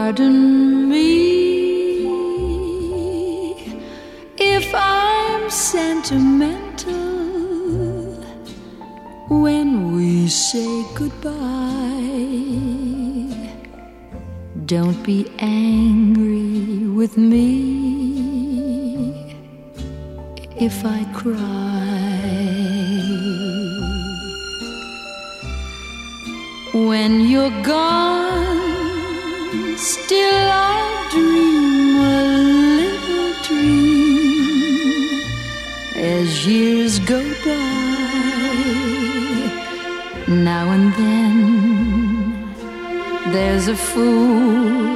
Pardon me if I'm sentimental when we say goodbye. Don't be angry with me if I cry. When you're gone, still I dream a little dream as years go by. Now and then there's a fool